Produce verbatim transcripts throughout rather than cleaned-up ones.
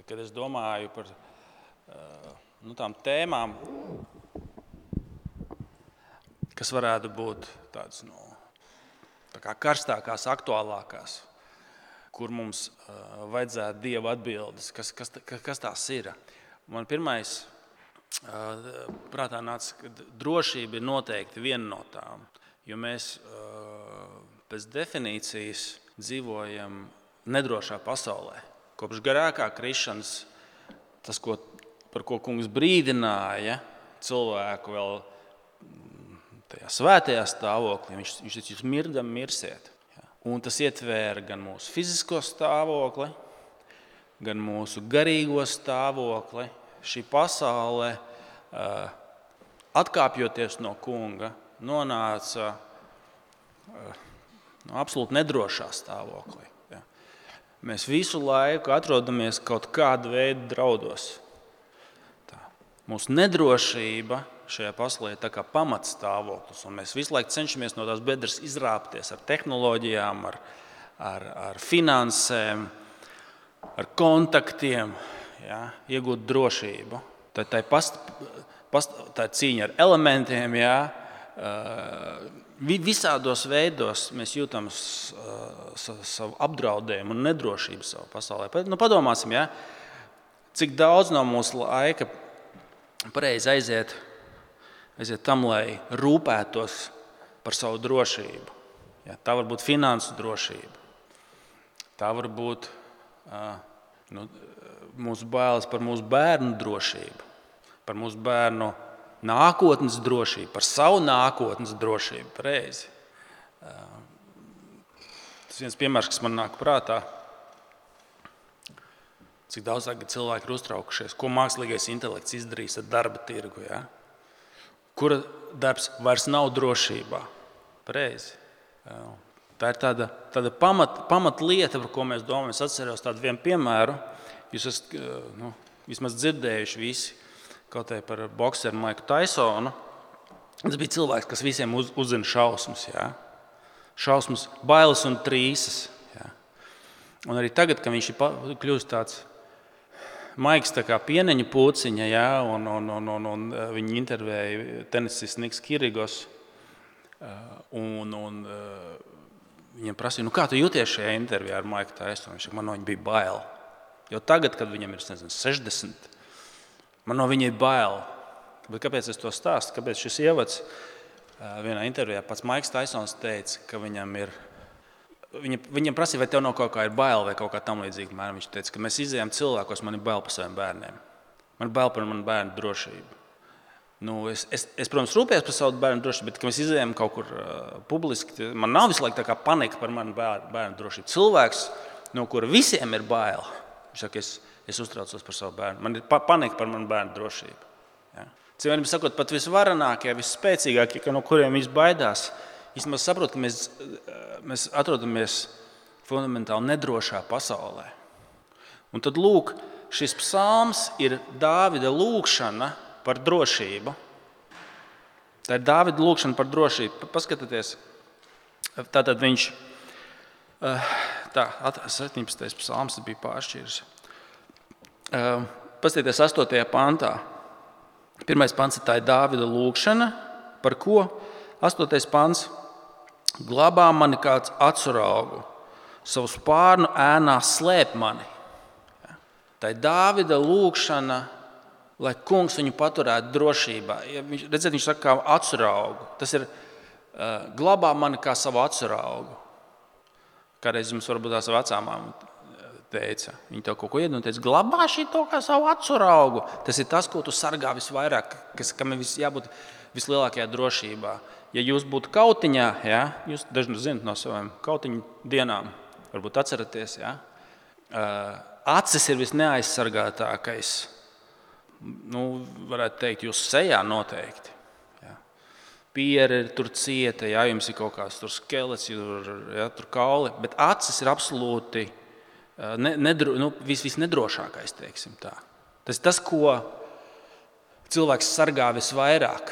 kad es domāju par nu, tām tēmām, kas varētu būt tādas nu, tā kā karstākās, aktuālākās, kur mums uh, vajadzētu Dieva atbildes, kas, kas, kas tās ir. Man pirmais uh, prātā nāca, ka drošība ir noteikti viena no tām, jo mēs uh, pēc definīcijas dzīvojam nedrošā pasaulē. Kopš garākā krišanas, tas, ko, par ko kungs brīdināja cilvēku vēl tajā svētajā stāvoklī, viņš, viņš teica, jūs mirdam mirsiet. Un tas ietvēra gan mūsu fizisko stāvokli, gan mūsu garīgo stāvokli. Šī pasaule, atkāpjoties no kunga, nonāca no absolūti nedrošā stāvoklī. Mēs visu laiku atrodamies kaut kāda veida draudos. Tā. Mūsu nedrošība šajā pasaulē ir tā kā pamatstāvoklis, un mēs visu laiku cenšamies no tās bedres izrāpties ar tehnoloģijām, ar, ar, ar finansēm, ar kontaktiem, ja, iegūt drošību. Tā, tā, ir past, past, tā ir cīņa ar elementiem, ja, visādos veidos mēs jūtam savu apdraudējumu un nedrošību savu pasaulē. Nu, padomāsim, ja, cik daudz no mūsu laika pareizi aiziet aiziet tam, lai rūpētos par savu drošību. Ja, tā var būt finansu drošība. Tā var būt nu, mūsu bailes par mūsu bērnu drošību, par mūsu bērnu nākotnes drošību, par savu nākotnes drošību. Pareizi. Tas viens piemērs, kas man nāk prātā, cik daudz tagad cilvēki ir uztraukušies, ko mākslīgais intelekts izdarīs ar darba tirgu. Ja? Kura darbs vairs nav drošībā. Pareizi. Tā ir tāda, tāda pamat, pamatlieta, par ko mēs domājam. Es atceros tādu vienu piemēru. Jūs esat nu, vismaz dzirdējuši visi kaut arī par bokseru Maiku Taisonu. Tas bija cilvēks, kas visiem uz, uzzina šausmas. Jā. Šausmas, bailes un trīsas. Jā. Un arī tagad, kad viņš ir kļūst tāds Maiks tā kā pieneņa pūciņa, ja, un, un, un, un, un viņi intervēja tenisistu Niks Kyrgios, un, un viņam prasīja, nu kā tu jūties šajā intervijā ar Maiku Taisonu? Viņš saka, man no viņa bija bail. Jo tagad, kad viņam ir nezinu, sešdesmit, man no viņa ir bail. Bet kāpēc es to stāstu? Kāpēc šis ievads vienā intervijā pats Maiks Taisons teica, ka viņam ir Viņa, viņam prasīja, vai tev no kaut kā ir bail vai kaut kā tam līdzīga. Viņš teica, ka mēs izejam cilvēkos, man ir bail par saviem bērniem. Man ir bail par manu bērnu drošību. Nu, es, es, es, protams, rūpējos par savu bērnu drošību, bet, kad mēs izejam kaut kur uh, publiski, man nav visu laiku tā kā panika par manu bērnu, bērnu drošību. Cilvēks, no kura visiem ir bail, viņš saka, es, es uztraucos par savu bērnu. Man ir pa, panika par manu bērnu drošību. Ja? Cilvēkiem sakot, pat visvarenākie, visspēcīgākie, no kuriem viņš baidās, īstenībā saprot, ka mēs, mēs atrodamies fundamentāli nedrošā pasaulē. Un tad lūk, šis psalms ir Dāvida lūkšana par drošību. Tā ir Dāvida lūkšana par drošību. Paskatieties, tātad viņš, tā, septiņpadsmitais psalms bija pāršķīrs. Paskatieties astotajā pantā. Pirmais pants ir tā ir Dāvida lūkšana, par ko? Astotais pants. Glabā mani kāds atsuraugu, savu spārnu ēnā slēp mani. Tā ir Dāvida lūkšana, lai kungs viņu paturētu drošībā. Ja viņš, redziet, viņš saka, kā atsuraugu. Tas ir uh, glabā mani kā savu atsuraugu. Kādreiz jums varbūt tās vecāmām teica. Viņi tev kaut ko iedod un teica, glabā šito kā savu atsuraugu. Tas ir tas, ko tu sargā visvairāk, kas, kam ir jābūt vislielākajā drošībā. Ja jūs būtu kautiņā, ja, jūs dažni zinat no saviem kautiņu dienām, varbūt atceraties, ja, acis ir visneaizsargātākais, nu, varētu teikt, jūs sejā noteikti. Ja. Piere ir tur cieta, ja, jums ir kaut kāds tur skelets, tur, ja, tur kauli, bet acis ir absolūti ne, nedro, nu, vis, visnedrošākais, teiksim tā. Tas ir tas, ko cilvēks sargā visvairāk.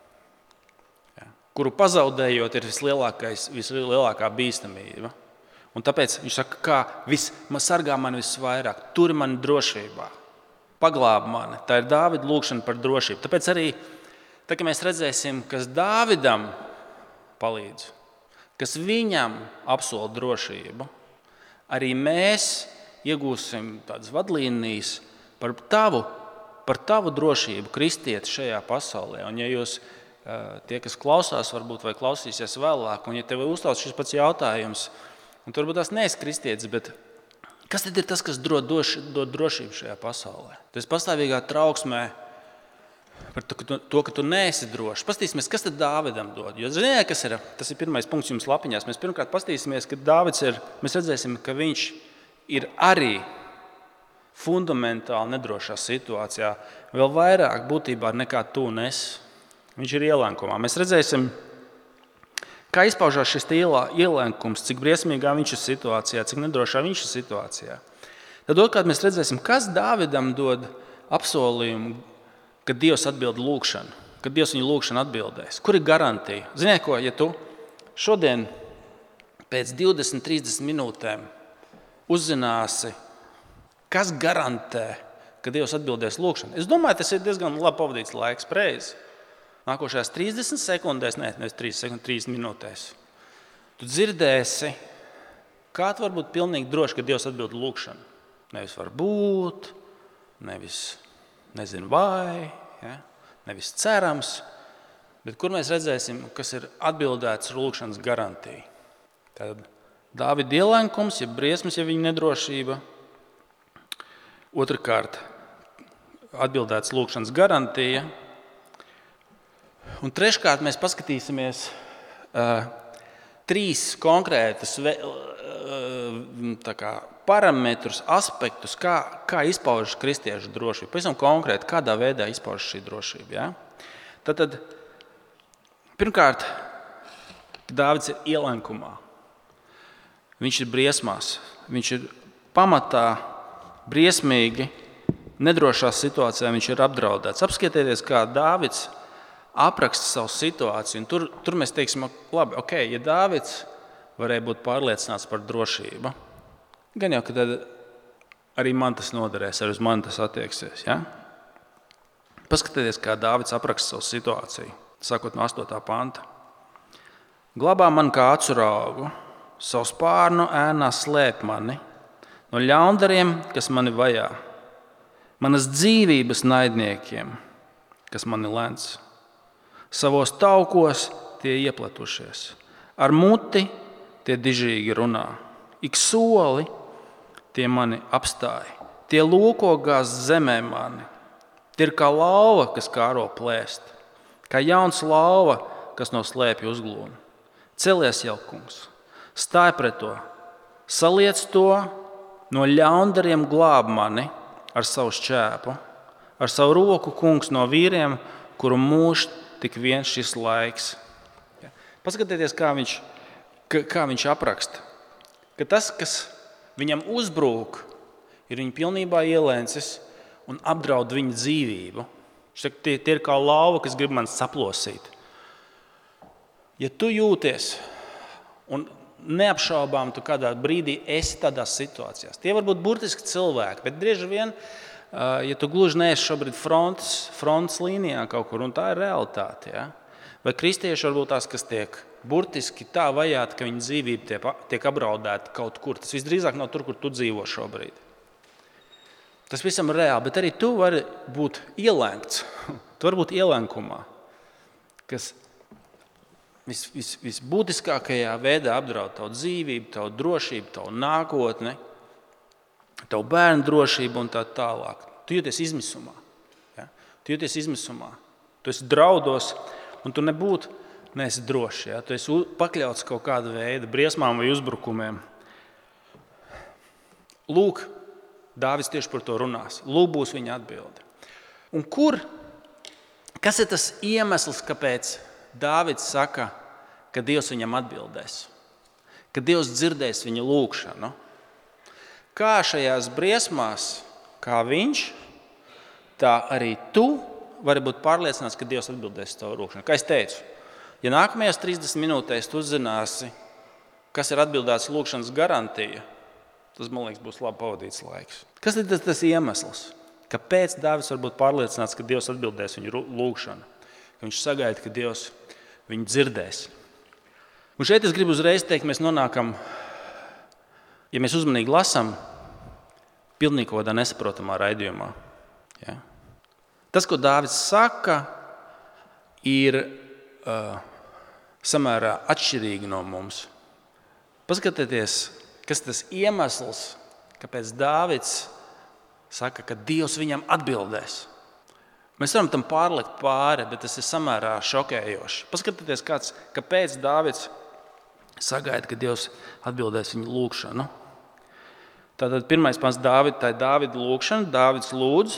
Kuru pazaudējot ir vislielākais, vislielākā bīstamība. Un tāpēc viņš saka, kā vis, man sargā mani visvairāk, turi mani drošībā, paglāb mani. Tā ir Dāvida lūgšana par drošību. Tāpēc arī, tā, kad mēs redzēsim, kas Dāvidam palīdz, kas viņam apsola drošību, arī mēs iegūsim tādas vadlīnijas par tavu, par tavu drošību, kristieti šajā pasaulē. Un ja jūs, tie, kas klausās, varbūt vai klausīsies vēlāk, un ja tev uzstāv šis pats jautājums, un tu varbūt tās neesi kristietis, bet kas tad ir tas, kas dod, dod drošību šajā pasaulē? Tu esi pastāvīgā trauksmē par to, ka tu, to, ka tu neesi drošs. Pastīsimies, kas tad Dāvidam dod. Jo, ziniet, kas ir, tas ir pirmais punkts jums lapiņās. Mēs pirmkārt pastīsimies, ka Dāvids ir, mēs redzēsim, ka viņš ir arī fundamentāli nedrošā situācijā, vēl vairāk būtībā nekā tu un es. Viņš ir ielenkumā. Mēs redzēsim, kā izpaužās šis ielenkums, cik briesmīgā viņš ir situācijā, cik nedrošā viņš ir situācijā. Tad otrkārt mēs redzēsim, kas Dāvidam dod apsolījumu, kad Dievs atbild lūgšanu, kad Dievs viņu lūgšanu atbildēs. Kur ir garantija? Ziniet ko, ja tu šodien pēc divdesmit trīsdesmit minūtēm uzzināsi, kas garantē, ka Dievs atbildēs lūgšanu. Es domāju, tas ir diezgan labi pavadīts laiks, preizi. Nākošajās trīsdesmit sekundēs, ne, nevis trīsdesmit, trīsdesmit minūtēs, tu dzirdēsi, kā tu var būt pilnīgi droši, ka Dievs atbild lūgšanu. Nevis var būt, nevis nezinu vai, ja? Nevis cerams, bet kur mēs redzēsim, kas ir atbildēts lūgšanas garantija. Tad Dāvida ielenkums, ja briesmas, ja viņa nedrošība. Otrakārt, atbildēts lūgšanas garantija. Un treškārt mēs paskatīsimies uh, trīs konkrētas uh, tā kā, parametrus, aspektus, kā, kā izpaužas kristiešu drošība. Pavisam konkrēti, kādā veidā izpaužas šī drošība. Ja? Tad, tad, pirmkārt, Dāvids ir ielenkumā. Viņš ir briesmās. Viņš ir pamatā briesmīgi, nedrošā situācijā viņš ir apdraudēts. Apskatieties, kā Dāvids apraksta savu situāciju. Tur, tur mēs teiksim, labi, ok, ja Dāvids varēja būt pārliecināts par drošību, gan jau, ka tad arī man tas noderēs, arī uz mani tas attieksies. Ja? Paskatieties, kā Dāvids apraksta savu situāciju, sākot no astotā panta. Glabā man kā acu raugu, savu spārnu ēnā slēp mani no ļaundariem, kas mani vajā, manas dzīvības naidniekiem, kas mani lēns. Savos taukos tie iepletušies, ar muti tie dižīgi runā, ik soli tie mani apstāja, tie lūko gāzt zemē mani, tie ir kā lauva, kas kāro plēst, kā jauns lauva, kas no slēpja uzglūna. Celies jau, kungs, stāj pret to, saliec to, no ļaundariem glāb mani ar savu šķēpu, ar savu roku, kungs, no vīriem, kuru mūž tik viens šis laiks. Paskatieties, kā viņš, kā viņš apraksta. Ka tas, kas viņam uzbrūk, ir viņa pilnībā ielēncis un apdraud viņa dzīvību. Tie, tie ir kā lauva, kas grib man saplosīt. Ja tu jūties un neapšaubām tu kādā brīdī esi tādās situācijās, tie var būt burtiski cilvēki, bet bieži vien, ja tu gluži neesi šobrīd frontes, frontes līnijā kaut kur, un tā ir realitāte, ja? Vai kristieši varbūt tās, kas tiek burtiski tā vajāti, ka viņa dzīvība tiek, tiek apdraudēta kaut kur. Tas visdrīzāk nav tur, kur tu dzīvo šobrīd. Tas visam ir reāli, bet arī tu vari būt ielenkts. Tu vari būt ielenkumā, kas vis, vis, visbūtiskākajā veidā apdraud tavu dzīvību, tavu drošību, tavu nākotni, tavu bērnu drošību un tā tālāk. Tu jūties izmisumā. Ja? Tu jūties izmisumā. Tu esi draudos un tu nebūtu neesi drošs. Ja? Tu esi pakļauts kaut kāda veida briesmām vai uzbrukumiem. Lūk, Dāvids tieši par to runās. Lūk, būs viņa atbilde. Un kur, kas ir tas iemesls, kāpēc Dāvids saka, ka Dievs viņam atbildēs? Ka Dievs dzirdēs viņa lūgšanu? Kā šajās briesmās, kā viņš, tā arī tu vari būt pārliecināts, ka Dievs atbildēs tavu lūgšanu. Kā es teicu, ja nākamajās trīsdesmit minūtēs tu uzzināsi, kas ir atbildēts lūkšanas garantija, tas, man liekas, būs labi pavadīts laiks. Kas ir tas, tas iemesls? Kāpēc Dāvids var būt pārliecināts, ka Dievs atbildēs viņu lūkšanu? Ka viņš sagaida, ka Dievs viņu dzirdēs. Un šeit es gribu uzreiz teikt, mēs nonākam, ja mēs uzmanīgi lasām, pilnīgi kaut kādā nesaprotamā raidījumā. Ja? Tas, ko Dāvids saka, ir uh, samērā atšķirīgi no mums. Paskatieties, kas tas iemesls, kāpēc Dāvids saka, ka Dievs viņam atbildēs. Mēs varam tam pārlikt pāri, bet tas ir samērā šokējoši. Paskatieties, kāds, kāpēc Dāvids sagaida, ka Dievs atbildēs viņu lūkšanu. Tātad pirmais pants Dāvida, tā ir Dāvida lūkšana, Dāvids lūdz.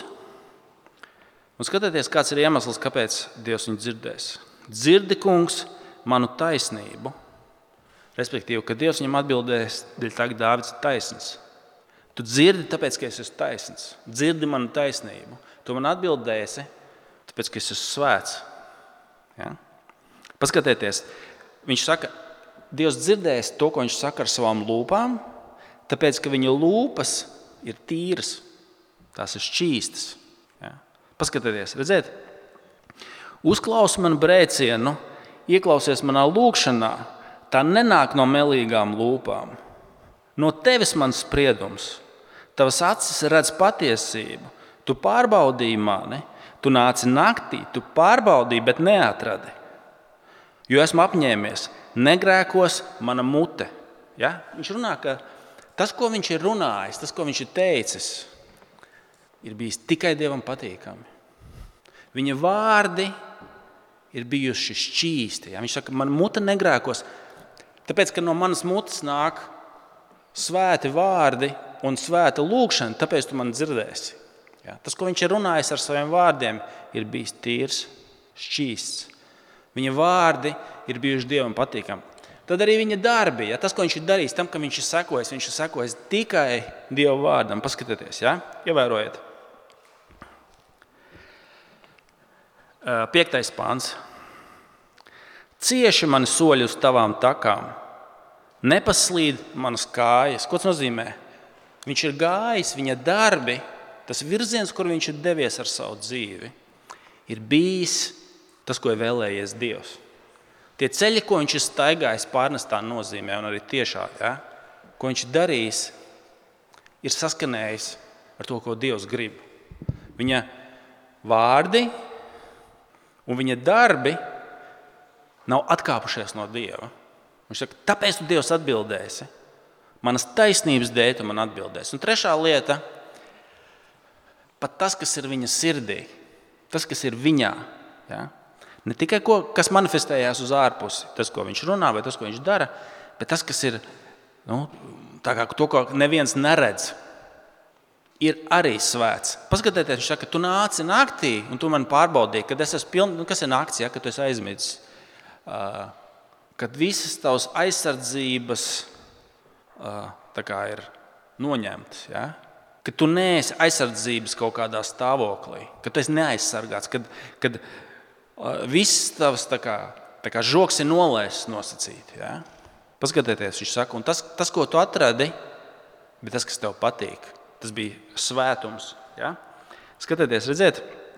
Un skatieties, kāds ir iemesls, kāpēc Dievs viņu dzirdēs. Dzirdi, kungs, manu taisnību. Respektīvi, ka Dievs viņam atbildēs, dēļ tā, ka Dāvids ir taisns. Tu dzirdi, tāpēc, ka es esmu taisns. Dzirdi manu taisnību. Tu man atbildēsi, tāpēc, ka es esmu svēts. Ja? Paskatieties, viņš saka, Dievs dzirdēs to, ko viņš saka ar savām lūpām, tāpēc, ka viņa lūpas ir tīras, tās ir šķīstas. Ja? Paskatieties, redziet, uzklausi manu brēcienu, ieklausies manā lūkšanā, tā nenāk no melīgām lūpām. No tevis mans spriedums. Tavas acis redz patiesību. Tu pārbaudīji mani, tu nāci naktī, tu pārbaudīji, bet neatradi. Jo esmu apņēmies, negrēkos mana mute. Ja? Viņš runā, ka tas, ko viņš ir runājis, tas, ko viņš ir teicis, ir bijis tikai Dievam patīkami. Viņa vārdi ir bijuši šķīsti. Ja? Viņš saka, mana mute negrēkos, tāpēc, ka no manas mutes nāk svēti vārdi un svēta lūkšana, tāpēc tu man dzirdēsi. Ja? Tas, ko viņš ir runājis ar saviem vārdiem, ir bijis tīrs, šķīsts. Viņa vārdi ir bijuši Dievam patīkami. Tad arī viņa darbi, ja? Tas, ko viņš ir darījis, tam, ka viņš ir sekojis, viņš ir sekojis tikai Dieva vārdam. Paskatieties, ja? Ievērojiet. Piektais pāns. Cieši mani soļi uz tavām takām. Nepaslīd manas kājas. Ko tas nozīmē? Viņš ir gājis, viņa darbi, tas virziens, kur viņš ir devies ar savu dzīvi, ir bijis tas, ko ir vēlējies Dievs. Tie ceļi, ko viņš ir staigājis pārnestā nozīmē, un arī tiešā, ja, ko viņš ir darījis, ir saskanējis ar to, ko Dievs grib. Viņa vārdi un viņa darbi nav atkāpušies no Dieva. Viņš saka, tāpēc tu Dievs atbildēsi. Manas taisnības dēļ tu man atbildēsi. Un trešā lieta, pat tas, kas ir viņa sirdī, tas, kas ir viņā, ja? Ne tikai ko, kas manifestējās uz ārpusi, tas, ko viņš runā vai tas, ko viņš dara, bet tas, kas ir, nu, tā kā to, ko neviens neredz, ir arī svēts. Paskatieties, viņš saka, tu nāci naktī un tu man pārbaudīji, kad es esmu piln, nu, kas ir nakts, ja, kad tu esi aizmidzis, uh, kad visas tavas aizsardzības uh, tā kā ir noņemtas, ja? Kad tu neesi aizsardzības kaut kādā stāvoklī, kad tu esi neaizsargāts, kad, kad uh, viss tavs tā kā, tā kā žoks ir nolaists nosacīti. Ja? Paskatieties, viņš saka, un tas, tas, ko tu atradi, bija tas, kas tev patīk. Tas bija svētums. Ja? Skatieties, redziet,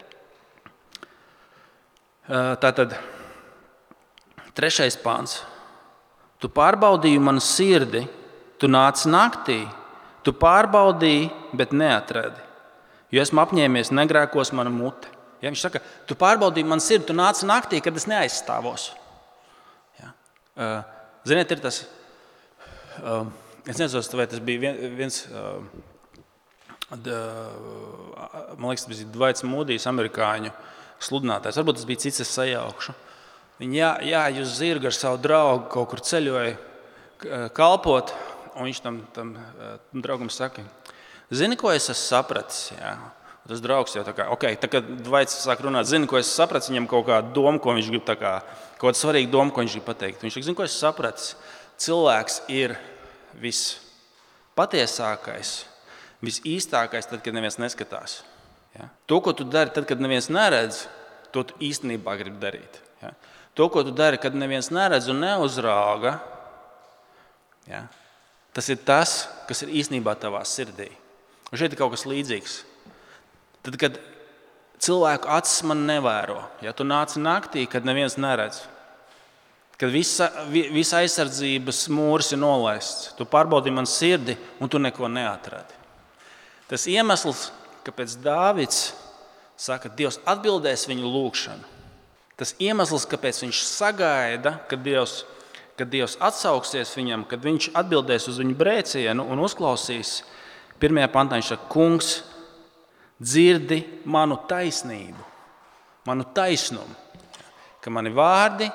uh, tātad trešais pāns. Tu pārbaudīji manu sirdi, tu nāci naktī, tu pārbaudīji, bet neatradi. Jo esmu apņēmies, negrēkos mana mute. Ja, viņš saka, tu pārbaudīji manu sirdi, tu nāci naktī, kad es neaizstāvos. Ja. Uh, ziniet, ir tas, uh, es nezinu, vai tas bija viens, uh, d, uh, man liekas, tas bija Dvaits Mūdijs, amerikāņu sludinātājs. Varbūt tas bija cits, es sajaukšu. Viņi jā, jā, jūs zirgu ar savu draugu kaut kur ceļoja kalpot, un viņš tam, tam, tam draugam saka, zini, ko es esmu sapratis? Jā. Un tas draugs jau tā kā, ok, tā kā Dvaits sāk runāt, zini, ko es esmu sapratis, viņam kaut kāda doma, ko viņš grib, tā kā, kaut kāda svarīga doma, ko viņš grib pateikt. Viņš saka, zini, ko es esmu sapratis? Cilvēks ir viss patiesākais, viss īstākais, tad, kad neviens neskatās. Ja? To, ko tu dari, tad, kad neviens neredz, to tu īstenībā gribi darīt. Ja? To, ko tu dari, kad neviens neredz un neuzrauga, Ja? Tas ir tas, kas ir īstenībā tavā sirdī. Un šeit ir kaut kas līdzīgs. Tad, kad cilvēku acis man nevēro, ja tu nāci naktī, kad neviens neredz, kad visa, visa aizsardzības mūris ir nolaists, tu pārbaudīji man sirdi un tu neko neatradi. Tas iemesls, kāpēc Dāvids saka, Dievs atbildēs viņu lūgšanu. Tas iemesls, kāpēc viņš sagaida, kad Dievs, kad Dievs atsauksies viņam, kad viņš atbildēs uz viņu brēcienu un uzklausīs, pirmajā pantā viņš saka, kungs, dzirdi manu taisnību, manu taisnumu, ka mani vārdi,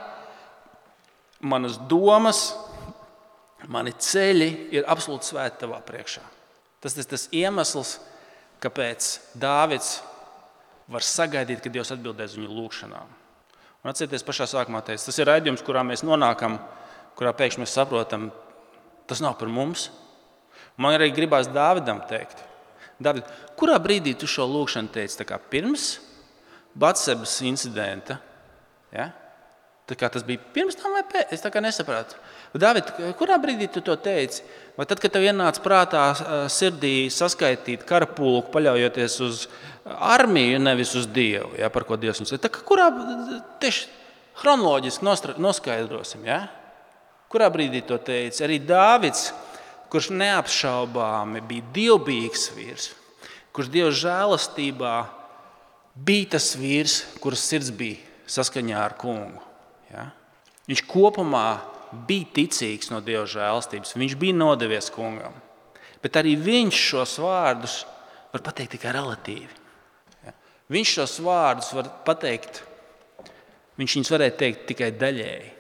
manas domas, mani ceļi ir absolūti svēti tavā priekšā. Tas ir tas iemesls, kāpēc Dāvids var sagaidīt, ka Dievs atbildēs viņu lūgšanām. Un atcerieties, pašā sākumā teica, tas ir raidījums, kurā mēs nonākam, kurā pēkšņi mēs saprotam, tas nav par mums. Man arī gribās Dāvidam teikt, Dāvid, kurā brīdī tu šo lūgšanu teici? Tā kā pirms Batsebas incidenta? Ja? Tā kā tas bija pirms tam vai pēc? Es tā kā nesapratu. Dāvid, kurā brīdī tu to teici? Vai tad, kad tev ienāca prātā sirdī saskaitīt karapulku, paļaujoties uz armiju, nevis uz Dievu, ja, par ko Dievs mums ir? Tā kā kurā tieši chronoloģiski noskaidrosim, ja? Kurā brīdī to teici? Arī Dāvids, kurš neapšaubāmi bija dievbijīgs vīrs, kurš Dieva žēlastībā bija tas vīrs, kuras sirds bija saskaņā ar kungu. Ja? Viņš kopumā bija ticīgs no Dieva žēlastības, viņš bija nodevies kungam, bet arī viņš šos vārdus var pateikt tikai relatīvi. Ja? Viņš šos vārdus var pateikt, viņš viņus varēja teikt tikai daļēji.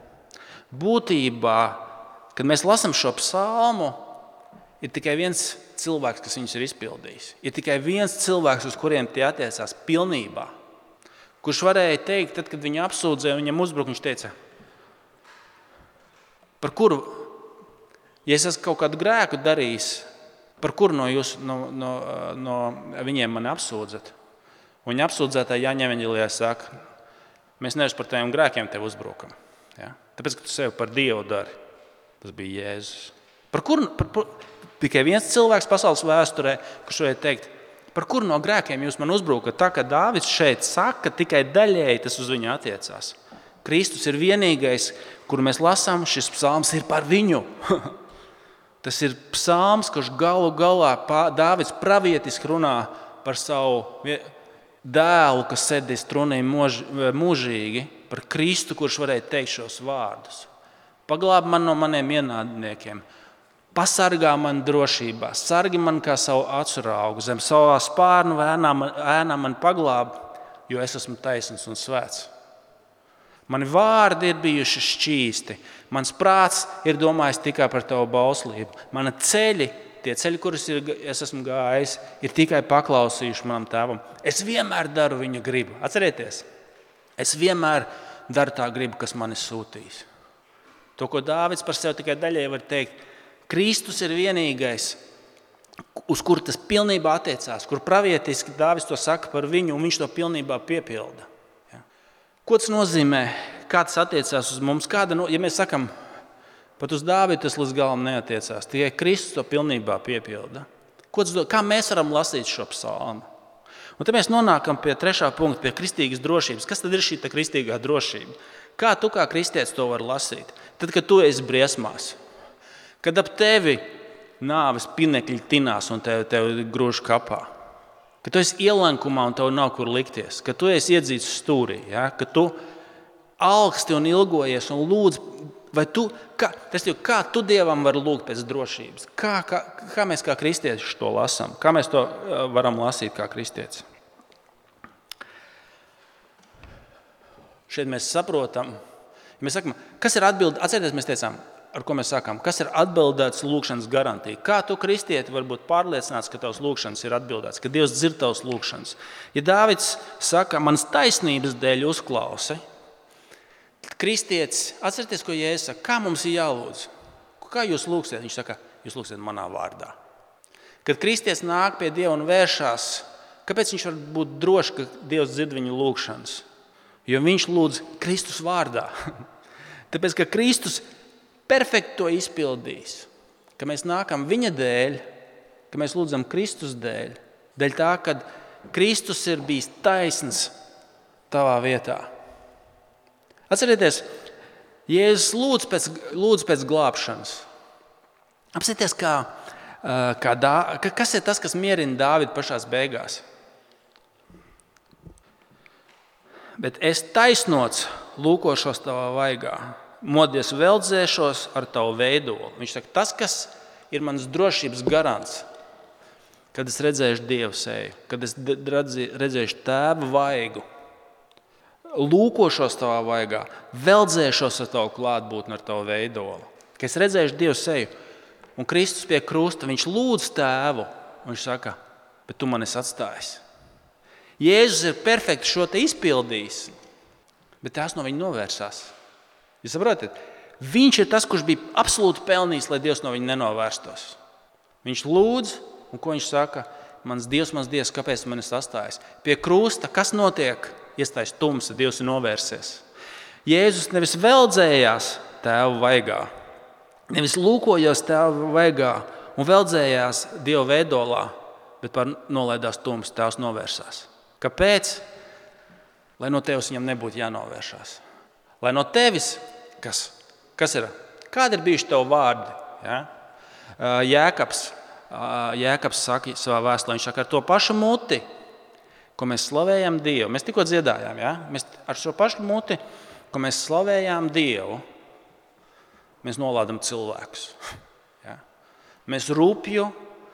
Būtībā, kad mēs lasām šo psalmu, ir tikai viens cilvēks, kas viņus ir izpildījis. Ir tikai viens cilvēks, uz kuriem tie attiecās pilnībā. Kurš varēja teikt, tad, kad viņu apsūdzēja, viņam uzbruk, viņš teica, par kuru, ja es esmu kaut kādu grēku darījis, par kuru no, jūs, no, no, no viņiem mani apsūdzat? Un viņa apsūdzētāja Jāņa evaņģēlijā saka, mēs nevis par tiem grēkiem tev uzbrukam. Ja? Tāpēc, ka tu sevi par Dievu dari. Tas bija Jēzus. Par kuru, par, par, tikai viens cilvēks pasaules vēsturē, kurš varēja teikt, par kuru no grēkiem jūs man uzbrukat? Tā kā Dāvids šeit saka, tikai daļēji tas uz viņu attiecās. Kristus ir vienīgais, kuru mēs lasām, šis psalms ir par viņu. Tas ir psalms, kurš galu galā Dāvids pravietiski runā par savu dēlu, kas sēdīs tronī mūžīgi, par Kristu, kurš varēja teikt šos vārdus. Paglāb man no maniem ienaidniekiem, pasargā man drošībā, sargi man kā savu acu raugu, zem savā spārnu ēnā man paglāb, jo es esmu taisns un svēts. Mani vārdi ir bijuši šķīsti, mans prāts ir domājis tikai par tavu bauslību. Mana ceļi, tie ceļi, kurus ir, es esmu gājis, ir tikai paklausījuši manam tēvam. Es vienmēr daru viņa gribu. Atcerieties, es vienmēr daru tā gribu, kas mani sūtīs. To, ko Dāvids par sevi tikai daļai var teikt, Kristus ir vienīgais, uz kur tas pilnībā attiecās, kur pravietiski Dāvids to saka par viņu, un viņš to pilnībā piepilda. Ja? Ko tas nozīmē? Kā tas attiecās uz mums? Kāda, no, ja mēs sakam, pat uz Dāvidu tas līdz galam neatiecās, tikai Kristus to pilnībā piepilda. Ko tas, kā mēs varam lasīt šo psalmu? Un tad mēs nonākam pie trešā punkta, pie kristīgas drošības. Kas tad ir šī kristīgā drošība? Kā tu kā kristietis to vari lasīt? Tad, kad tu esi briesmās, kad ap tevi nāves pinekļi tinās un tevi, tevi grūž kapā, kad tu esi ielenkumā un tev nav kur likties, kad tu esi iedzīts stūrī, ja? Kad tu alksti un ilgojies un lūdz, vai tu, kā, tas jau, kā tu Dievam vari lūgt pēc drošības? Kā, kā, kā mēs kā kristieši to lasām? Kā mēs to varam lasīt kā kristietis? Šeit mēs saprotam, ja mēs sakam, kas ir atbild, atcerieties, mēs teicām, ar ko mēs sākām, kas ir atbildēts lūgšanas garantija. Kā tu kristieti var būt pārliecināts, ka tavs lūgšanas ir atbildēts, ka Dievs dzird tavs lūgšanas. Ja Dāvids saka, manas taisnības dēļ uzklausi, kristietis, atcerieties, ko Jēzus saka, kā mums ir jālūdz? Kā jūs lūgsiet? Viņš saka, jūs lūgsiet manā vārdā. Kad kristietis nāk pie Dieva un vēršās, kāpēc viņš var būt drošs, ka Dievs dzird viņu lūgšanas? Jo viņš lūdz Kristus vārdā. Tāpēc, ka Kristus perfekti to izpildījis, ka mēs nākam viņa dēļ, ka mēs lūdzam Kristus dēļ, dēļ tā, ka Kristus ir bijis taisns tavā vietā. Atcerieties, Jēzus lūdz pēc, lūdz pēc glābšanas. Apsieties, kā, kā dā, kas ir tas, kas mierina Dāvidu pašās beigās. Bet es taisnots lūkošos tavā vaigā, modies veldzēšos ar tavu veidolu. Viņš saka, tas, kas ir mans drošības garants, kad es redzēšu Dievu seju, kad es redzēšu Tēva vaigu, lūkošos tavā vaigā, veldzēšos ar tavu klātbūtni, ar tavu veidolu. Kad es redzēšu Dievu seju, un Kristus pie krusta, viņš lūdz Tēvu, un viņš saka, bet tu man esi atstājis. Jēzus ir perfekti šo te izpildījis, bet tās no viņa novērsās. Jūs saprotat? Viņš ir tas, kurš bija absolūti pelnījis, lai Dievs no viņa nenovērstos. Viņš lūdz, un ko viņš saka? Mans Dievs, mans Dievs, kāpēc man esi atstājis? Pie krusta, kas notiek? Iestājas tumsa, Dievs ir novērsies. Jēzus nevis veldzējās Tēva vaigā, nevis lūkojās Tēva vaigā un veldzējās Dieva veidolā, bet par nolaidās tumsa, Tēvs novērsās. Kāpēc? Lai no tevis viņam nebūtu jānovēršās. Lai no tevis, kas, kas ir? Kādi ir bijuši tev vārdi? Ja? Jēkabs, Jēkabs saka savā vēstulē, viņš saka, ar to pašu muti, ko mēs slavējam Dievu. Mēs tikko dziedājām, ja? Mēs ar šo pašu muti, ko mēs slavējām Dievu, mēs nolādam cilvēkus. Ja? Mēs rupju,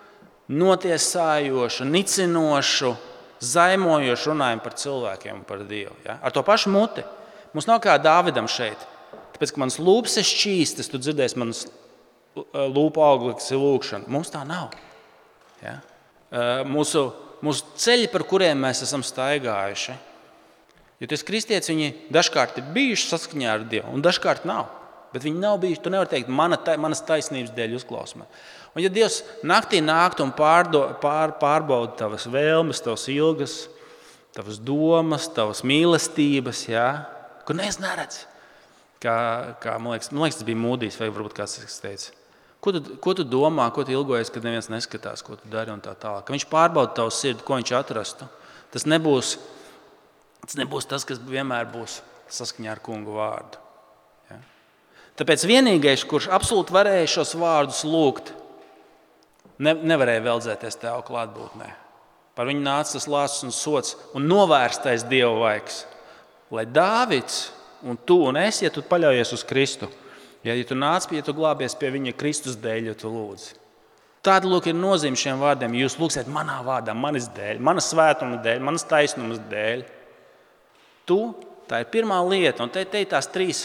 notiesājošu, nicinošu, zaimojoši runājam par cilvēkiem un par Dievu. Ja? Ar to pašu muti. Mums nav kā Dāvidam šeit. Tāpēc, ka manas lūpas ir šķīstas, tu dzirdēsi manas lūpu auglikas ir lūkšana. Mums tā nav. Ja? Mūsu, mūsu ceļi, par kuriem mēs esam staigājuši, jo tu esi kristietis, viņi dažkārt ir bijuši saskaņā ar Dievu, un dažkārt nav. Bet viņi nav bijuši, tu nevari teikt, mana, manas taisnības dēļ uzklausmē. Un ja Dievs naktī nāktu un pārdo, pār, pārbauda tavas vēlmes, tavas ilgas, tavas domas, tavas mīlestības, ja, kur neviens neredz, kā, kā man liekas, man liekas, tas bija Mūdijs, vai varbūt kāds teica, ko tu, ko tu domā, ko tu ilgojies, kad neviens neskatās, ko tu dari un tā tālāk. Ka viņš pārbauda tavu sirdi, ko viņš atrastu. Tas nebūs, tas nebūs tas, kas vienmēr būs saskaņā ar kungu vārdu. Ja. Tāpēc vienīgais, kurš absolūti varēja šos vārdus lūgt, Ne, nevarēja veldzēties Tēva klātbūtnē. Par viņu nāca tas lāsts un sots un novērstais Dieva vaigs. Lai Dāvids un tu un es, ja tu paļaujies uz Kristu, ja, ja tu nāc, ja tu glābies pie viņa Kristus dēļ, ja tu lūdzi. Tāda lūk ir nozīme šiem vārdiem. Jūs lūksiet manā vārdā, manis dēļ, manas svētuma dēļ, manas taisnumas dēļ. Tu, tā ir pirmā lieta, un te, te ir tās trīs,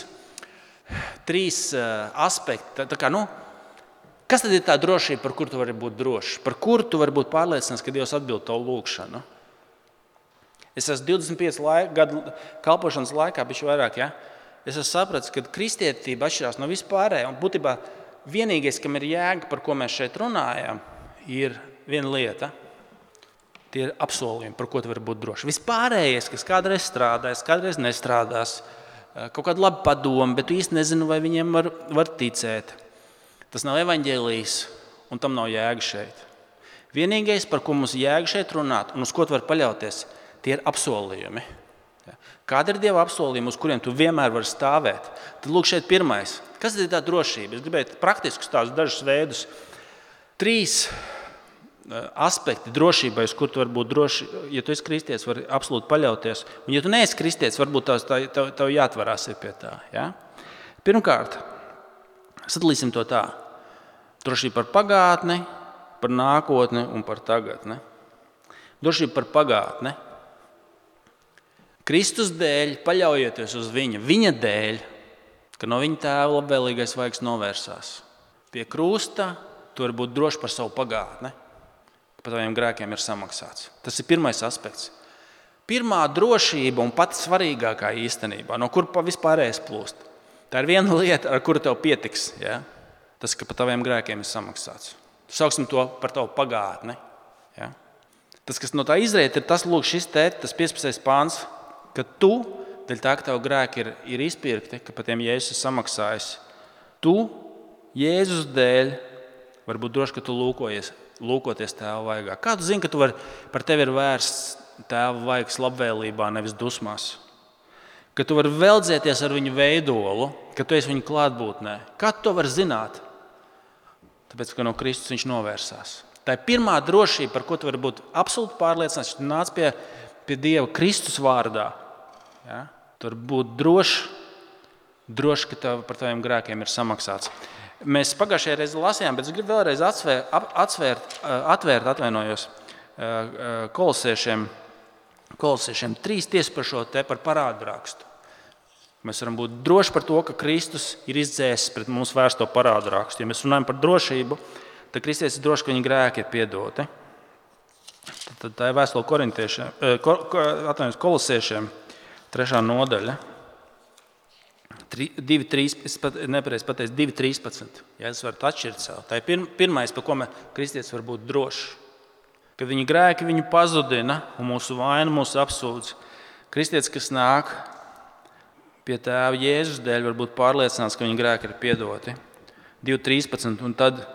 trīs uh, aspekti. Tā, tā kā, nu, kas tad ir tā drošība, par kuru tu vari būt drošs? Par kuru tu vari būt pārliecināts, ka Dievs atbild tavu lūgšanu? Es esmu divdesmit pieci laik, gadu kalpošanas laikā, bišķi vairāk, ja? Es esmu sapratis, ka kristietība atšķirās no vispārējā. Un būtībā vienīgais, kam ir jēga, par ko mēs šeit runājam, ir viena lieta. Tie ir apsolījumi, par ko tu vari būt drošs. Vispārējais, kas kādreiz strādās, kādreiz nestrādās, kaut kāda laba padoma, bet tu īsti nezinu, vai viņiem var, var ticēt. Tas nav evaņģēlijs, un tam nav jēga šeit. Vienīgais, par ko mums jēga šeit runāt, un uz ko tu vari paļauties, tie ir apsolījumi. Kāda ir Dieva apsolījumi, uz kuriem tu vienmēr vari stāvēt? Tad lūk šeit pirmais. Kas ir tā drošība? Es gribēju praktiskus tādus dažus veidus. Trīs aspekti drošībai, uz kur tu vari būt droši. Ja tu esi kristietis, vari absolūti paļauties. Un ja tu neesi kristietis, varbūt tavs, tev, tev jāatvarās ir pie tā. Ja? Pirmkārt, sadalīsim to tā. Drošība par pagātni, par nākotni un par tagadni. Drošība par pagātni. Kristus dēļ, paļaujoties uz viņa, viņa dēļ, ka no viņa Tēva labvēlīgais vaigs novērsās. Pie krusta tu vari būt droši par savu pagātni, ka par taviem grēkiem ir samaksāts. Tas ir pirmais aspekts. Pirmā drošība un pati svarīgākā īstenībā, no kur vispārējais plūst. Tā ir viena lieta, ar kuru tev pietiks. Ja? Tas, ka par taviem grēkiem ir samaksāts. Sauksim to par tavu pagātni. Ja? Tas, kas no tā izriet, ir tas, lūk, šis te, tas piecpadsmitais pāns, ka tu, dēļ tā, ka tavu grēki ir, ir izpirkti, ka par tiem Jēzus ir samaksājis, tu Jēzus dēļ vari būt droši, ka tu lūkojies, lūkoties tēva vaigā. Kā tu zini, ka tu vari, par tevi ir vērsts tēva vaigas labvēlībā, nevis dusmās? Ka tu vari veldzēties ar viņu veidolu, ka tu esi viņa klātbūtnē. Kā tu to vari zināt? Tāpēc, ka no Kristus viņš novērsās. Tā ir pirmā drošība, par ko tu vari būt absolūti pārliecināts. Tu nāc pie, pie Dieva Kristus vārdā. Ja? Tu vari būt drošs, droši, ka tev par taviem grēkiem ir samaksāts. Mēs pagājušajā reizē lasījām, bet es gribu vēlreiz atsvērt, atsvērt, atvērt, atvainojos, kolosiešiem, kolosiešiem trīs tiesas par šo te par parādu rakstu. Mēs varam būt droši par to, ka Kristus ir izdzēsis pret mums vērsto parādu rakstu. Ja mēs runājam par drošību, tad kristietis ir droši, ka viņa grēki ir piedoti. Tad tā ir vēstule korintiešiem, atvainojos, kolosiešiem, trešā nodaļa. divi trīspadsmit, nepareizi pateicu, divi trīspadsmit. Ja es varu atšķirt sev. Tā ir pirmais, par ko kristietis var būt drošs. Kad viņa grēki viņu pazudina un mūsu vainu mūsu apsūdz. Kristietis, kas nāk pie tēva Jēzus dēļ, var būt pārliecināts, ka viņa grēki ir piedoti. divi trīspadsmit un tad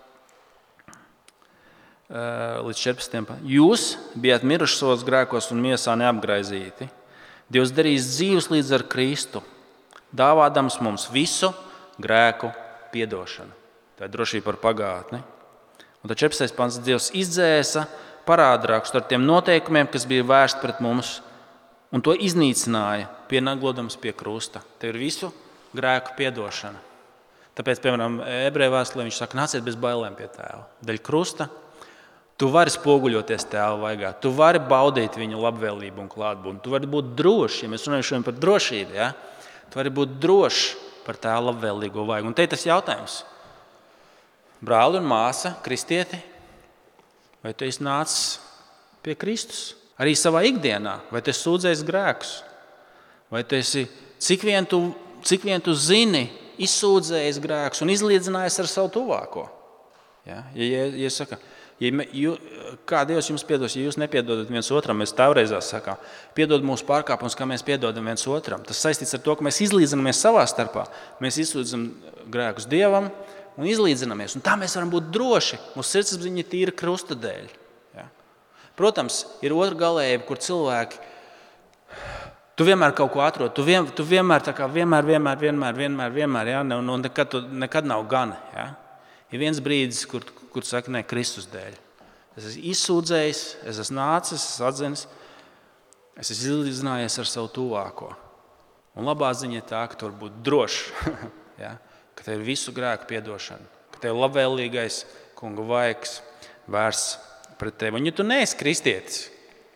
līdz četrpadsmitajam. Jūs bijāt miruši savos grēkos un miesā neapgraizīti. Dievs darīs dzīvus līdz ar Kristu, dāvādams mums visu grēku piedošanu. Tā ir drošība par pagātni. Un tad četrpadsmitais pants. Dievs izdzēsa parādrakstu ar tiem noteikumiem, kas bija vērsti pret mums, un to iznīcināja, pienaglodams pie krusta. Te ir visu grēku piedošana. Tāpēc, piemēram, ebreju vēstulē viņš saka, nāciet bez bailēm pie tēva. Daļ krusta tu vari spoguļoties tēva vaigā, tu vari baudīt viņa labvēlību un klātbūtni, tu vari būt drošs, ja mēs runājam šodien par drošību, ja? Tu vari būt drošs par tēva labvēlīgo vaigu. Un te ir tas jautājums. Brāli un māsa, kristieti, vai tu esi nācis pie Kristus? Arī savā ikdienā, vai tu esi sūdzējis grēkus? Vai tu esi, cik vien tu, cik vien tu zini, izsūdzējis grēkus un izlīdzinājies ar savu tuvāko? Ja, ja, ja, ja saka, ja, jū, kā Dievs jums piedos, ja jūs nepiedodat viens otram, mēs tēvreizās sakām, piedod mūsu pārkāpumus, kā mēs piedodam viens otram. Tas saistīts ar to, ka mēs izlīdzinamies savā starpā. Mēs izsūdzam grēkus Dievam un izlīdzinamies. Un tā mēs varam būt droši. Mūsu sirdsapziņa ir tīra krusta dēļ. Ja? Protams, ir otra galējība, kur cilvēki, tu vienmēr kaut ko atrod, tu, vien, tu vienmēr, tā kā vienmēr, vienmēr, vienmēr, vienmēr, vienmēr, ja? un, un nekad, nekad nav gana. Ja? Ir viens brīdis, kur, kur saka, ne, Kristus dēļ. Es esmu izsūdzējis, es esmu nācis, es esmu atzinis, es esmu izlīdzinājies ar savu tuvāko. Un labā ziņa ir tā, ka tu vari būt drošs, ja? Ka tev ir visu grēku piedošana, ka tev ir labvēlīgais kunga vaigs vērsts pret tevi. Un ja tu neesi kristietis,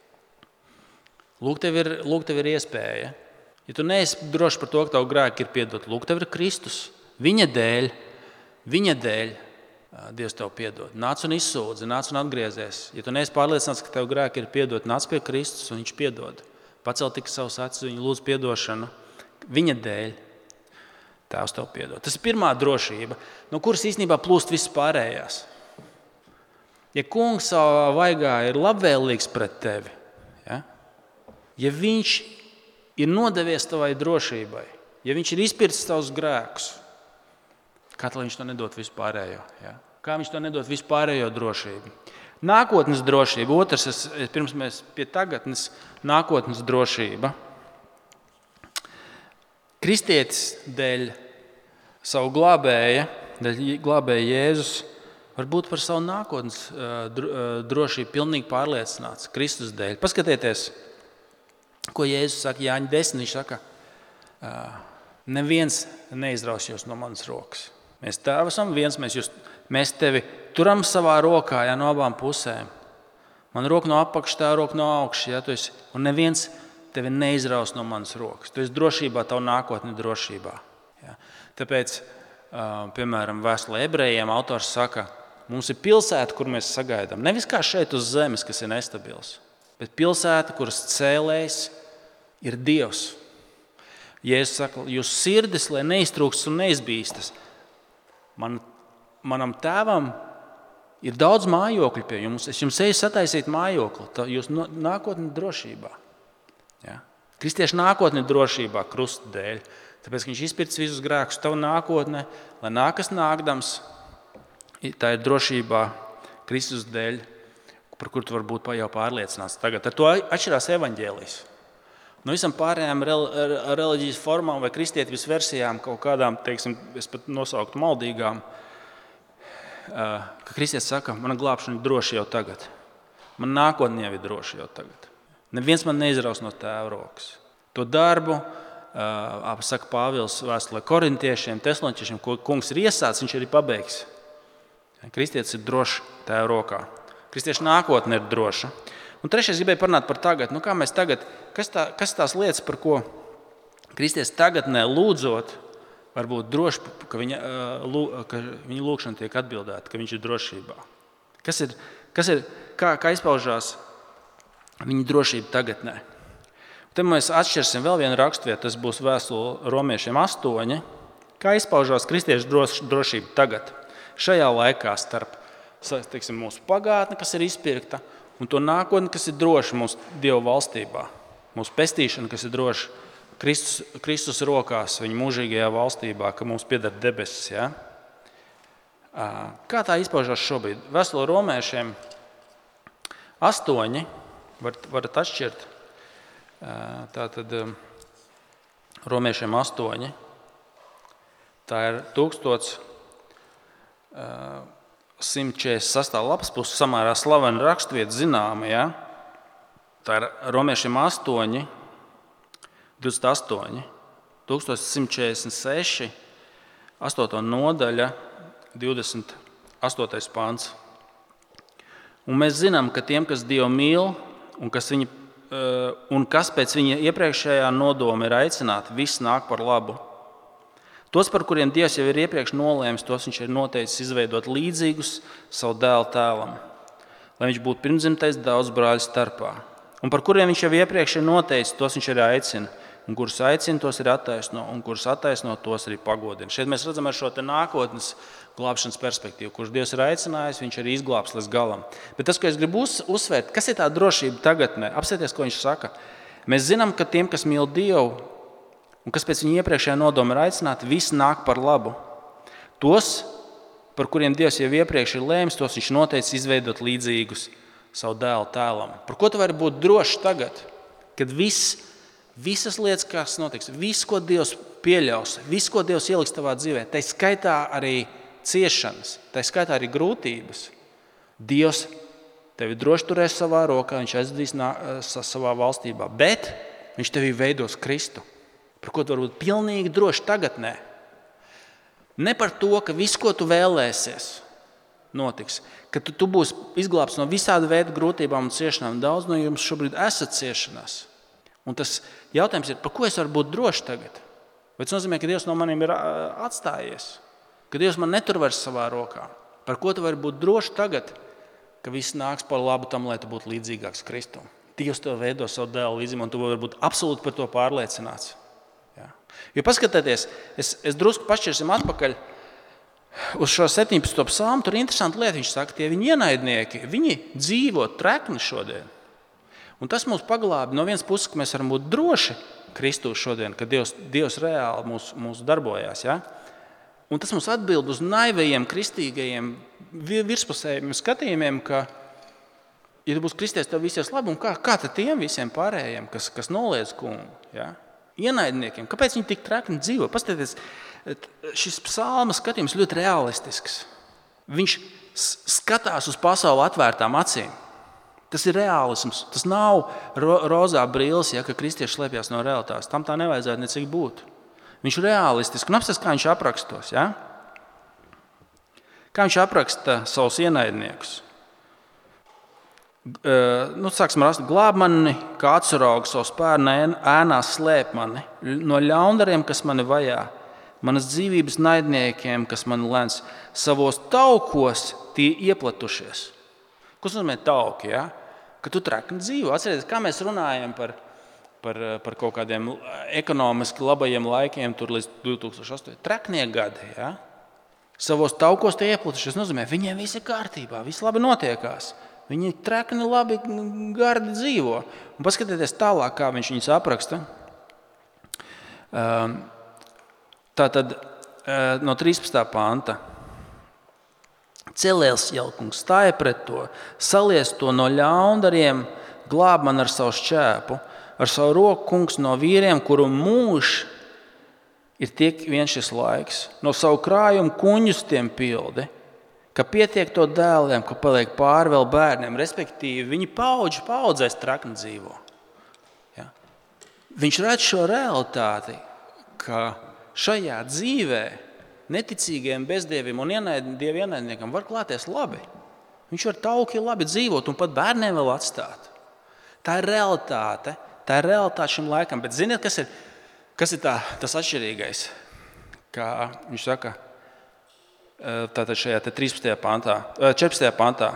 lūk, tev ir, lūk, tev ir iespēja. Ja tu neesi drošs par to, ka tavu grēki ir piedot, lūk, tev ir Kristus. Viņa dēļ, viņa dēļ Dievs tev piedod. Nāc un izsūdzi, nāc un atgriezies. Ja tu neesi pārliecināts, ka tev grēki ir piedot, nāc pie Kristus un viņš piedod. Pacel tik savus acis, viņu lūdz piedošanu. Viņa dēļ Tēvs tev piedod. Tas ir pirmā drošība, no kuras īstenībā plūst viss pārējās. Ja kungs savā vaigā ir labvēlīgs pret tevi, ja, ja viņš ir nodevies tavai drošībai, ja viņš ir izpircis tavus grēkus, kā viņš to nedod vispārējo? Ja? Kā viņš to nedod vispārējo drošību? Nākotnes drošība. Otrs, es, pirms mēs pie tagadnes, nākotnes drošība. Kristietis dēļ savu glābēja, dēļ glābēja Jēzus, var būt par savu nākotnes drošību pilnīgi pārliecināts. Kristus dēļ. Paskatieties, ko Jēzus saka Jāņa desmit. Viņš saka, neviens neizraus jūs no manas rokas. Mēs tēvi esam viens, mēs, jūs, mēs tevi turam savā rokā, ja, no abām pusēm. Man roka no apakšas, tā roka no augšas, ja, tu esi, un neviens tevi neizraus no manas rokas. Tu esi drošībā, tavu nākotni drošībā. Ja. Tāpēc, piemēram, vēstulē ebrejiem autors saka, mums ir pilsēta, kur mēs sagaidām. Nevis kā šeit uz zemes, kas ir nestabils, bet pilsēta, kuras cēlējs ir Dievs. Jēzus saka, jūs sirdis, lai neiztrūkstas un neizbīstas. Man, manam tēvam ir daudz mājokļu pie jums. Es jums eju sataisīt mājokli, tā jūs nākotni drošībā. Ja? Kristiešu nākotni drošībā krusta dēļ. Tāpēc, ka viņš izpircis visus grēkus tavu nākotnē, lai nākas nākdams, tā ir drošībā Kristus dēļ, par kuru tu vari būt jau pārliecināts tagad. Ar to atšķirās evaņģēlijs. No visam pārējām reliģijas formām vai kristietības versijām, kaut kādām, teiksim, es pat nosauktu maldīgām, ka kristietis saka, mana glābšana ir droša jau tagad. Man nākotnē jau ir droša jau tagad. Neviens man neizraus no tēva rokas. To darbu, saka Pāvils vēstulē korintiešiem, tesaloniķiešiem, ko kungs ir iesācis, viņš arī pabeigs. Kristietis ir drošs tēva rokā. Kristieša nākotne ir droša. Un trešais gribēju parunāt par tagad. Nu, kā mēs tagad, kas, tā, kas tās lietas, par ko kristietis tagadnē lūdzot, var būt droši, ka viņa, ka viņa lūgšana tiek atbildēta, ka viņš ir drošībā. Kas ir, kas ir, kā, kā izpaužās viņa drošība tagadnē? Te mēs atšķirsim vēl vienu raksturvietu, tas būs vēstule romiešiem astoņi. Kā izpaužās kristiešu drošība tagad, šajā laikā starp teiksim, mūsu pagātni, kas ir izpirkta, un to nākotni, kas ir droša mūsu Dieva valstībā. Mūsu pestīšana, kas ir droša Kristus, Kristus rokās, viņa mūžīgajā valstībā, ka mums pieder debesis. Ja? Kā tā izpaužās šobrīd? Vēstule romiešiem astoņi, varat, varat atšķirt. Tātad romiešiem astoņi. Tā ir tūkstoš simt četrdesmit sestā lapas puse, samērā slavena rakstvieta zināma. Ja? Tā ir romiešiem astoņi, divdesmit astoņi, tūkstoš simt četrdesmit seši, astotā nodaļa, divdesmit astotais pants. Un mēs zinām, ka tiem, kas Dievu mīl un kas, viņa, un kas pēc viņa iepriekšējā nodoma ir aicināti, viss nāk par labu. Tos, par kuriem Dievs jau ir iepriekš nolēmis, tos viņš ir noteicis izveidot līdzīgus savu dēlu tēlam, lai viņš būtu pirmdzimtais daudz brāļu starpā. Un par kuriem viņš jau iepriekš ir noteicis, tos viņš arī aicina. Un kurus aicina, tos ir attaisno, un kurus attaisno, tos arī pagodina. Šeit mēs redzam ar šo te nākotnes glābšanas perspektīvu, kurš Dievs ir aicinājis, viņš arī izglābs līdz galam. Bet tas, ko es gribu uz, uzsvērt, kas ir tā drošība tagadnē? Apsieties, ko viņš saka. Mēs zinām, ka tiem, kas mīl Dievu, un kas pēc viņa iepriekšējā nodoma ir aicināti, viss nāk par labu. Tos, par kuriem Dievs jau iepriekš ir lēmis, tos viņš noteicis izveidot līdzīgus savu dēlu tēlam. Par ko tu vari būt drošs tagad, kad viss, visas lietas, kas notiks, viss, ko Dievs pieļaus, viss, ko Dievs ieliks tavā dzīvē, tai skaitā arī ciešanas, tai skaitā arī grūtības. Dievs tevi droši turēs savā rokā, viņš aizdīs savā valstībā, bet viņš tevi veidos Kristu. Par ko tu vari būt pilnīgi droši tagadnē. Ne par to, ka viss, ko tu vēlēsies, notiks. Ka tu, tu būsi izglābts no visāda veida grūtībām un ciešanām. Daudz no jums šobrīd esat ciešanās. Un tas jautājums ir, par ko es varu būt droši tagad? Vai tas nozīmē, ka Dievs no maniem ir atstājies? Ka Dievs man netur vairs savā rokā? Par ko tu vari būt droši tagad, ka viss nāks par labu tam, lai tu būtu līdzīgāks Kristum? Dievs tev veido savu dēlu līdzību, un tu vari būt absolūti par to pārliecināts. Ja. Jo paskatieties, es, es drusku pašķirsim atpakaļ uz šo septiņpadsmito psalmu. Tur ir interesanta lieta, viņš saka, tie viņi ienaidnieki, viņi dzīvo trekni šodien. Un tas mūs paglābi no vienas puses, ka mēs varam būt droši Kristū šodien, ka Dievs, Dievs reāli mūs, mūs darbojās. Ja? Un tas mums atbild uz naivajiem, kristīgajiem, virspusējiem skatījumiem, ka, ja tu būsi kristietis, tev visies labi, un kā, kā tad tiem visiem pārējiem, kas, kas noliedz kungu? Ja? Ienaidniekiem. Kāpēc viņi tik trekni dzīvo? Paskatieties, šis psalma skatījums ļoti realistisks. Viņš skatās uz pasauli atvērtām acīm. Tas ir reālisms. Tas nav ro- rozā brīlis, ja, ka kristieši slēpjas no realitātes. Tam tā nevajadzētu necik būt. Viņš ir realistiski. Un apstāties, kā viņš aprakstos. Ja? Kā viņš apraksta savus ienaidniekus. Uh, nu, sāksim rast, glāb mani, kā atsurauga savu spērnu ēnā, slēp mani no ļaundariem, kas mani vajā, manas dzīvības naidniekiem, kas mani lēns, savos taukos tie ieplatušies. Ko nozīmē tauki? Ja? Ka tu trekni dzīvo. Atcerieties, kā mēs runājam par, par, par kaut kādiem ekonomiski labajiem laikiem tur līdz divi tūkstoši astoņi. Treknie gadi. Ja? Savos taukos tie ieplatušies. Nozīmē, viņiem viss ir kārtībā, viss labi notiekās. Viņi trekni labi gardi dzīvo. Un paskatieties tālāk, kā viņš viņus apraksta. Um, Tātad no trīspadsmitā panta. Celies jau, kungs, stāja pret to, salies to no ļaundariem, glāb man ar savu šķēpu, ar savu roku, kungs, no vīriem, kuru mūžs ir tiek viens šis laiks. No savu krājumu kuņus tiem pildi, ka pietiek to dēliem, ka paliek pāri vēl bērniem, respektīvi viņi paudži paudzēs trakni dzīvo. Ja? Viņš redz šo realitāti, ka šajā dzīvē neticīgiem bezdieviem un dievu ienaidniekam var klāties labi. Viņš var tauki labi dzīvot un pat bērniem vēl atstāt. Tā ir realitāte, tā ir realitāte šim laikam. Bet ziniet, kas ir, kas ir tā, tas atšķirīgais? Kā viņš saka, tātad šajā trīspadsmitajā pantā, četrpadsmitajā pantā.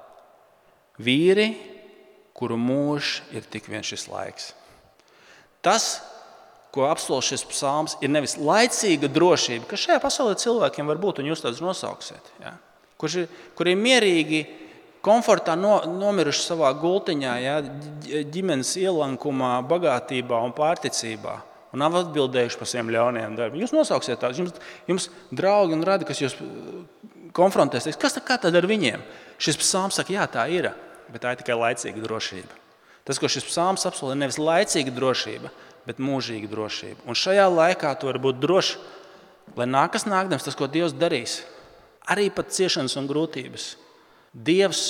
Vīri, kuru mūžs ir tik viens šis laiks. Tas, ko apsola šis psalms, ir nevis laicīga drošība, ka šajā pasaulē cilvēkiem var būt, un jūs tādus nosauksiet, ja? Kur ir, kur ir mierīgi, komfortā no, nomiruši savā gultiņā, ja? Ģimenes ielankumā, bagātībā un pārticībā, un nav atbildējuši par saviem ļauniem darbiem. Jūs nosauksiet tādus, jums, jums draugi un radi, kas jūs konfrontēs, kas tā, kā tad ar viņiem? Šis psalms saka, jā, tā ir, bet tā ir tikai laicīga drošība. Tas, ko šis psalms apsola, ir nevis laicīga drošība, bet mūžīga drošība. Un šajā laikā tu vari būt drošs, lai nākas nākdams tas, ko Dievs darīs. Arī pat ciešanas un grūtības. Dievs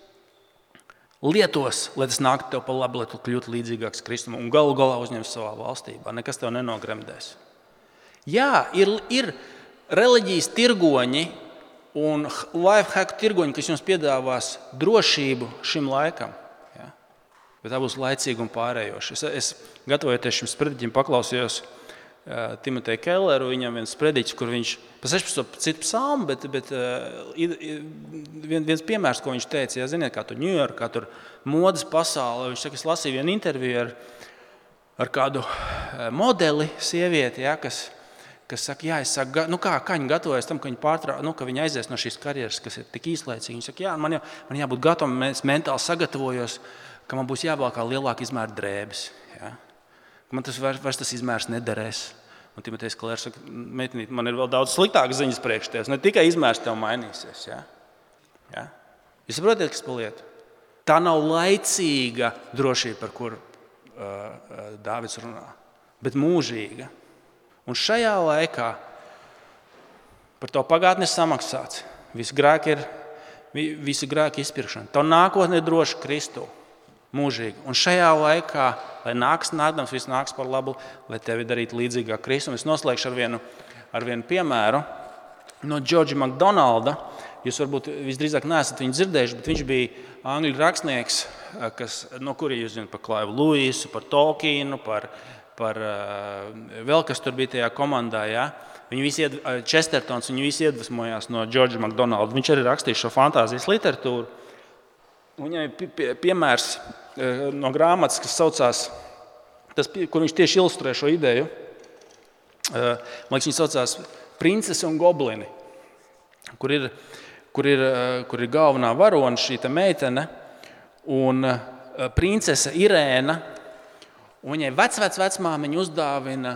lietos, lai tas nāktu tev pa labi, lai tu kļūtu līdzīgāks Kristum un galu galā uzņems savā valstībā. Nekas tev nenogremdēs. Jā, ir, ir reliģijas tirgoņi un lifehack tirgoņi, kas jums piedāvās drošību šim laikam. Ja? Bet tā būs laicīga un pārējoša. Es, es gatavojoties šim sprediķim, paklausījos uh, Timoteju Kelleru, viņam viens sprediķis, kur viņš pa sešpadsmito citu psalmu, bet, bet uh, vien, viens piemērs, ko viņš teica, ja ziniet, kā tur Ņujorka, kā tur modas pasaule, viņš saka, es lasīju vienu interviju ar, ar kādu modeli, sievieti, ja, kas, kas saka, jā, es saku, nu kā, kā viņi gatavojas tam, ka viņi pārtrā, nu, ka viņi aizies no šīs karjeras, kas ir tik īslaicīgi. Viņi saka, jā, man, jau, man jābūt gatavam, es mentāli sagatavojos, ka man būs jāvalkā lielāka izmēra drēbes. Ja? Man tas vairs, vairs tas izmērs nederēs. Un Timotejs Kellers saka, meitenīt, man ir vēl daudz sliktākas ziņas priekš tevis. Ne tikai izmērs tev mainīsies. Ja? Ja? Jūs saprotiet, kas paliet? Tā nav laicīga drošība, par kuru uh, Dāvids runā, bet mūžīga. Un šajā laikā par to pagātni ir samaksāts. Visi grēki ir, visi grēki izpirkšana. Tavu nākotne ir droša Kristu. Mūžīgi. Un šajā laikā, lai nāks nākdams, viss nāks par labu, lai tevi darītu līdzīgāk Kristum. Es noslēgšu ar vienu, ar vienu piemēru no George MacDonalda. Jūs varbūt visdrīzāk neesat viņu dzirdējuši, bet viņš bija angļu rakstnieks, kas, no kuri jūs zināt par Clive Lewisu, par Tolkienu, par, par vēl kas tur bija tajā komandā. Ja? Viņi visi, Chestertons, viņi visi iedvesmojās no George MacDonalda. Viņš arī rakstīja šo fantāzijas literatūru. Viņam ir piemērs no grāmatas, kas saucās, tas, kur viņš tieši ilustrē šo ideju. Man liekas, viņš saucās Princese un goblini, kur ir, kur ir, kur ir galvenā varona šī meitene un princese Irēna. Un viņai vec, vec, vecmāmiņa uzdāvina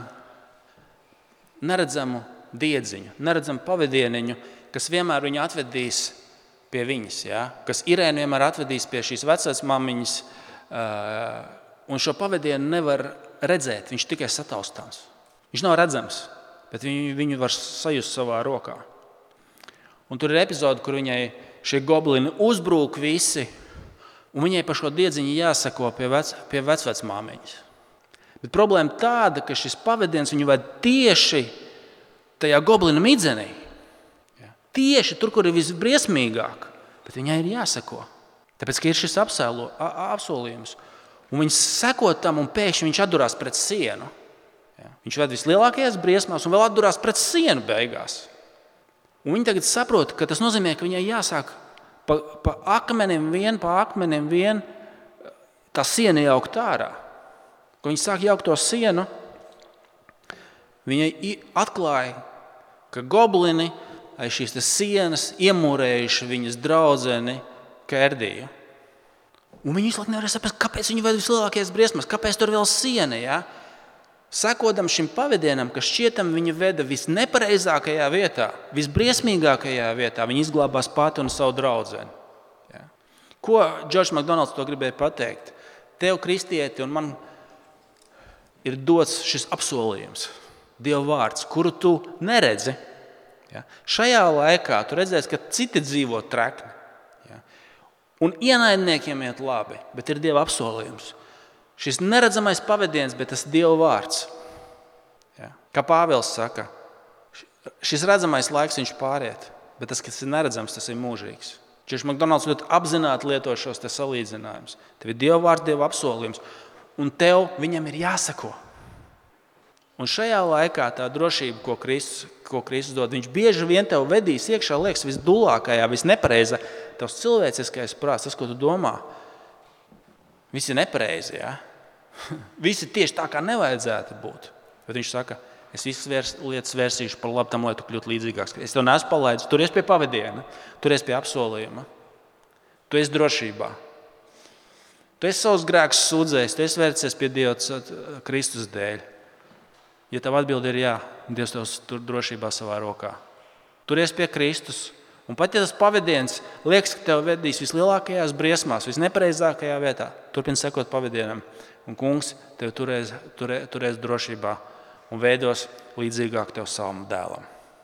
neredzamu diedziņu, neredzamu pavadieniņu, kas vienmēr viņu atvedīs pie viņas, ja? Kas Irēnu vienmēr atvedīs pie šīs vecvecmāmiņas, uh, un šo pavadienu nevar redzēt, viņš tikai sataustāms. Viņš nav redzams, bet viņu, viņu var sajust savā rokā. Un tur ir epizode, kur viņai šie goblini uzbrūk visi, un viņai par šo diedziņu jāsako pie, vec, pie vecvecmāmiņas. Bet problēma tāda, ka šis pavadiens viņu ved tieši tajā goblina midzenī. Tieši tur, kur ir visbriesmīgāk, bet viņai ir jāsako. Tāpēc, ka ir šis apsēlo, apsolījums. Un viņš seko tam un pēkšņi viņš atdurās pret sienu. Ja? Viņš ved vislielākajās briesmās un vēl atdurās pret sienu beigās. Un viņi tagad saprot, ka tas nozīmē, ka viņai jāsāk pa, pa akmenim vien, pa akmenim vien tā siena jaukt ārā. Kad viņi sāk jaukt to sienu, viņai atklāja, ka goblini aiz šīs sienas iemūrējuši viņas draudzeni Kērdiju. Un viņi visu laiku nevarēja saprast, kāpēc viņi ved vislielākajās briesmas, kāpēc tur vēl siena. Ja? Sekodam šim pavadienam, ka šķietam viņa veda visnepareizākajā vietā, visbriesmīgākajā vietā, viņa izglābās pati un savu draudzeni. Ja? Ko Džordžs Makdonalds to gribēja pateikt? Tev, kristieti, un man ir dots šis apsolījums, Dieva vārds, kuru tu neredzi. Ja? Šajā laikā tu redzēsi, ka citi dzīvo trekni. Ja? Un ienaidniekiem iet labi, bet ir Dieva apsolījums. Šis neredzamais pavadiens, bet tas ir Dieva vārds. Ja? Kā Pāvils saka, šis redzamais laiks viņš pāriet, bet tas, kas ir neredzams, tas ir mūžīgs. Džordžs Makdonalds ļoti apzināti lieto šos te salīdzinājumus. Tev ir Dieva vārds, Dieva apsolījums, un tev viņam ir jāsako. Un šajā laikā tā drošība, ko Kristus, ko Kristus dod, viņš bieži vien tev vedīs iekšā, liekas, visdulākajā, visnepareizā. Tavs cilvēciskais prāts, tas, ko tu domā, viss ir nepareizi, ja? Visi tieši tā, kā nevajadzētu būt. Bet viņš saka, es visas vērs, lietas vērsīšu par labu tam, lai tu kļūtu līdzīgāks. Es tev neesmu palaidis, turies pie pavadiena, turies pie apsolījuma. Tu esi drošībā. Tu esi savus grēkus sūdzējis, tu esi vērcies pie Dieva Kristus dēļ. Ja tev atbildi ir jā, Dievs tev tur drošībā savā rokā. Turies pie Kristus. Un pat ja tas pavadiens liekas, ka tev vedīs vislielākajās briesmās, visnepareizākajā vietā, turpin sekot pavadienam. Un kungs tev turēs, turē, turēs drošībā un veidos līdzīgāk tev savam dēlam.